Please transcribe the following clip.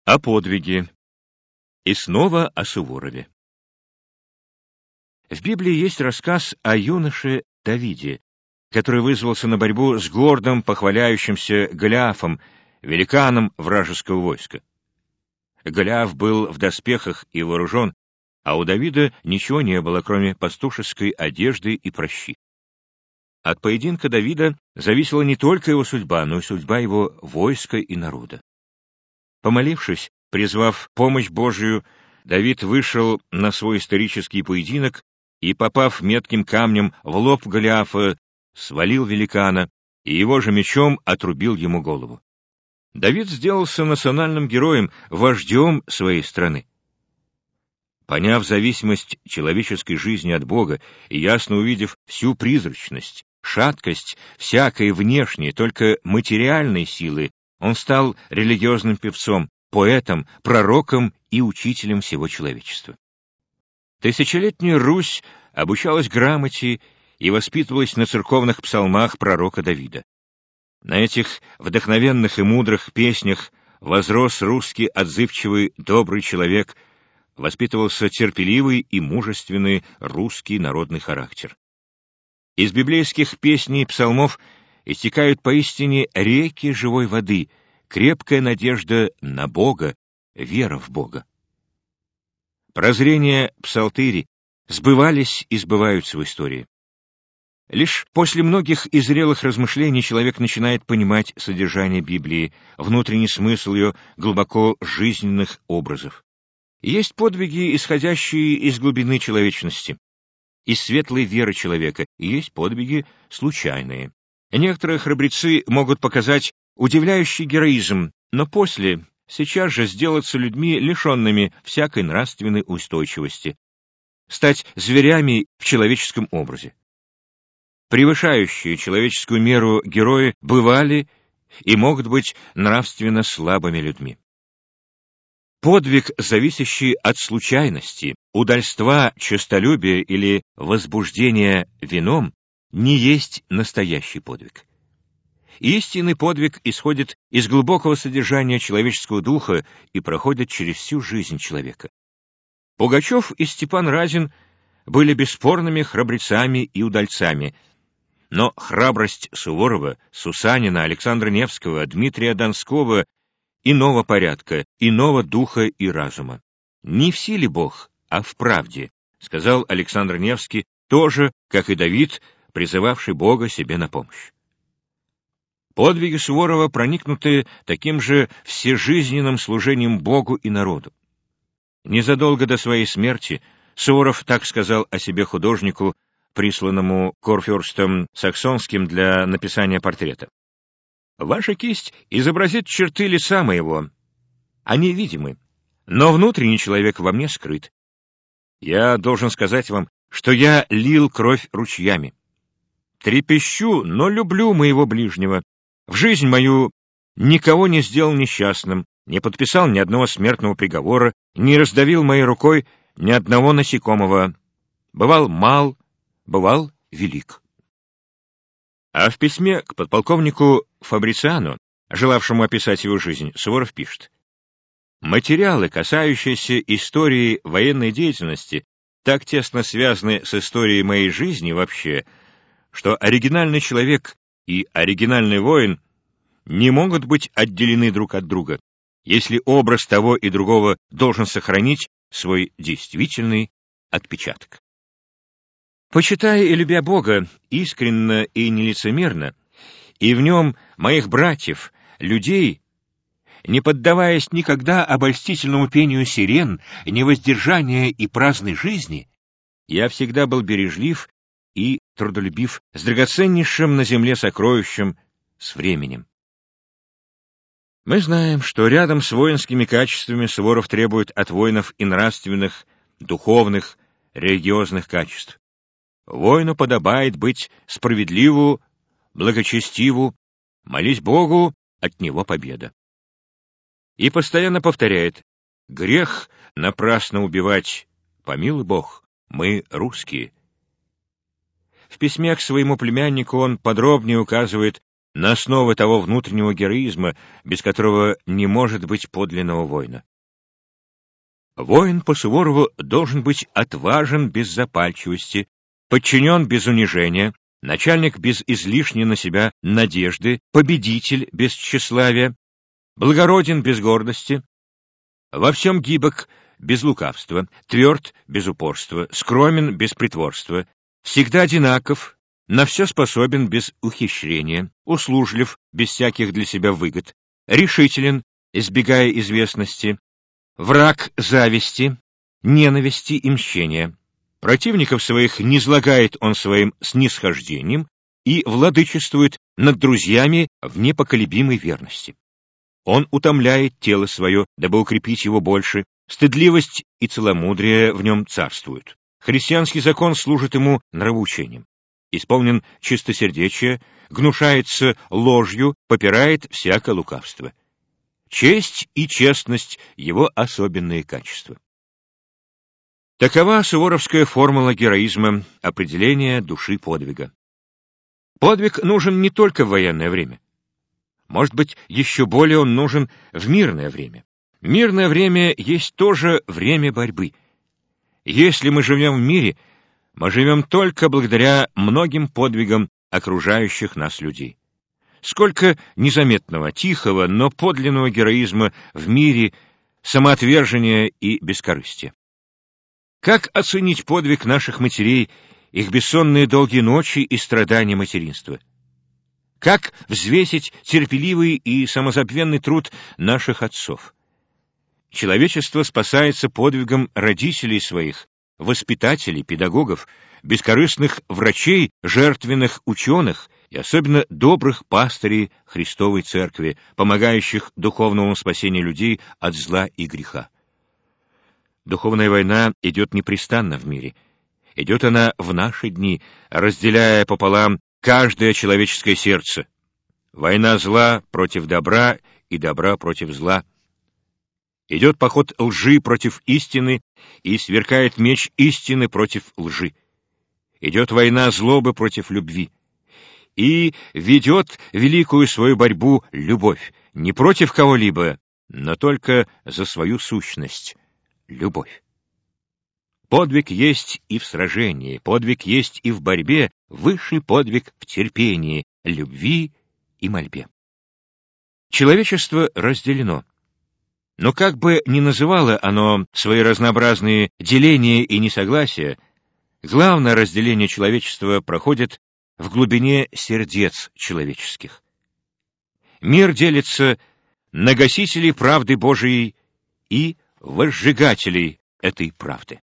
О подвиге. И снова о Суворове. В Библии есть рассказ о юноше Давиде, который вызвался на борьбу с гордым, похваляющимся Голиафом, великаном вражеского войска. Голиаф был в доспехах и вооружен, а у Давида ничего не было, кроме пастушеской одежды и прощи. От поединка Давида зависела не только его судьба, но и судьба его войска и народа. Помолившись, призвав помощь Божию, Давид вышел на свой исторический поединок и, попав метким камнем в лоб Голиафа, свалил великана и его же мечом отрубил ему голову. Давид сделался национальным героем, вождем своей страны. Поняв зависимость человеческой жизни от Бога и ясно увидев всю призрачность, шаткость всякой внешней, только материальной силы, он стал религиозным певцом, поэтом, пророком и учителем всего человечества. Тысячелетняя Русь обучалась грамоте и воспитывалась на церковных псалмах пророка Давида. На этих вдохновенных и мудрых песнях возрос русский отзывчивый, добрый человек, воспитывался терпеливый и мужественный русский народный характер. Из библейских песней и псалмов истекают поистине реки живой воды, крепкая надежда на Бога, вера в Бога. Прозрения псалтыри сбывались и сбываются в истории. Лишь после многих и зрелых размышлений человек начинает понимать содержание Библии, внутренний смысл ее глубоко жизненных образов. Есть подвиги, исходящие из глубины человечности, из светлой веры человека, и есть подвиги случайные. Некоторые храбрецы могут показать удивляющий героизм, но после сейчас же сделаться людьми, лишенными всякой нравственной устойчивости, стать зверями в человеческом образе. Превышающие человеческую меру герои бывали и могут быть нравственно слабыми людьми. Подвиг, зависящий от случайности, удальства, честолюбия или возбуждения вином, не есть настоящий подвиг. Истинный подвиг исходит из глубокого содержания человеческого духа и проходит через всю жизнь человека. Пугачев и Степан Разин были бесспорными храбрецами и удальцами, но храбрость Суворова, Сусанина, Александра Невского, Дмитрия Донского иного порядка, иного духа и разума. Не в силе Бог, а в правде, сказал Александр Невский, тоже, как и Давид, призывавший Бога себе на помощь. Подвиги Суворова проникнуты таким же всежизненным служением Богу и народу. Незадолго до своей смерти Суворов так сказал о себе художнику, присланному Курфюрстом Саксонским для написания портрета. «Ваша кисть изобразит черты лица моего. Они видимы, но внутренний человек во мне скрыт. Я должен сказать вам, что я лил кровь ручьями. Трепещу, но люблю моего ближнего. В жизнь мою никого не сделал несчастным, не подписал ни одного смертного приговора, не раздавил моей рукой ни одного насекомого. Бывал мал, бывал велик». А в письме к подполковнику Фабрициану, желавшему описать его жизнь, Суворов пишет: «Материалы, касающиеся истории военной деятельности, так тесно связаны с историей моей жизни вообще, что оригинальный человек и оригинальный воин не могут быть отделены друг от друга, если образ того и другого должен сохранить свой действительный отпечаток». Почитая и любя Бога искренно и нелицемерно, и в нем моих братьев, людей, не поддаваясь никогда обольстительному пению сирен, невоздержания и праздной жизни, я всегда был бережлив и трудолюбив с драгоценнейшим на земле сокровищем, с временем. Мы знаем, что рядом с воинскими качествами Суворов требует от воинов и нравственных, духовных, религиозных качеств. Воину подобает быть справедливу, благочестиву, молись Богу, от него победа. И постоянно повторяет: грех напрасно убивать, помилуй Бог, мы русские. В письме к своему племяннику он подробнее указывает на основе того внутреннего героизма, без которого не может быть подлинного воина. Воин по Суворову должен быть отважен без запальчивости, подчинен без унижения, начальник без излишней на себя надежды, победитель без тщеславия, благороден без гордости, во всем гибок без лукавства, тверд без упорства, скромен без притворства, всегда одинаков, на все способен без ухищрения, услужлив без всяких для себя выгод, решителен, избегая известности, враг зависти, ненависти и мщения. Противников своих низлагает он своим снисхождением и владычествует над друзьями в непоколебимой верности. Он утомляет тело свое, дабы укрепить его больше, стыдливость и целомудрие в нем царствуют. Христианский закон служит ему нравоучением. Исполнен чистосердечия, гнушается ложью, попирает всякое лукавство. Честь и честность — его особенные качества. Такова суворовская формула героизма, определение души подвига. Подвиг нужен не только в военное время. Может быть, еще более он нужен в мирное время. Мирное время есть тоже время борьбы. Если мы живем в мире, мы живем только благодаря многим подвигам окружающих нас людей. Сколько незаметного, тихого, но подлинного героизма в мире, самоотвержения и бескорыстия. Как оценить подвиг наших матерей, их бессонные долгие ночи и страдания материнства? Как взвесить терпеливый и самозабвенный труд наших отцов? Человечество спасается подвигом родителей своих, воспитателей, педагогов, бескорыстных врачей, жертвенных ученых и особенно добрых пастырей Христовой Церкви, помогающих духовному спасению людей от зла и греха. Духовная война идет непрестанно в мире. Идет она в наши дни, разделяя пополам каждое человеческое сердце. Война зла против добра и добра против зла. Идет поход лжи против истины, и сверкает меч истины против лжи. Идет война злобы против любви. И ведет великую свою борьбу любовь, не против кого-либо, но только за свою сущность — любовь. Подвиг есть и в сражении, подвиг есть и в борьбе, высший подвиг в терпении, любви и мольбе. Человечество разделено. Но как бы ни называло оно свои разнообразные деления и несогласия, главное разделение человечества проходит в глубине сердец человеческих. Мир делится на гасителей правды Божией и возжигателей этой правды.